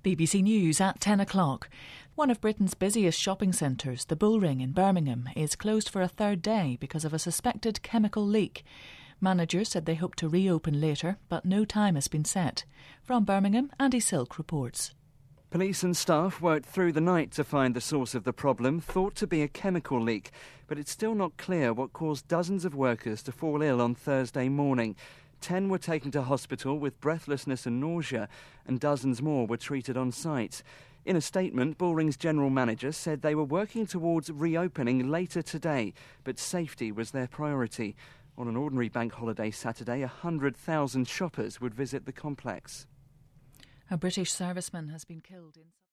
BBC News at 10 o'clock. One of Britain's busiest shopping centres, the Bullring in Birmingham, is closed for a third day because of a suspected chemical leak. Managers said they hope to reopen later, but no time has been set. From Birmingham, Andy Silk reports. Police and staff worked through the night to find the source of the problem, thought to be a chemical leak, but it's still not clear what caused dozens of workers to fall ill on Thursday morning. 10 were taken to hospital with breathlessness and nausea, and dozens more were treated on site. In a statement, Bullring's general manager said they were working towards reopening later today, but safety was their priority. On an ordinary bank holiday Saturday, 100,000 shoppers would visit the complex. A British serviceman has been killed in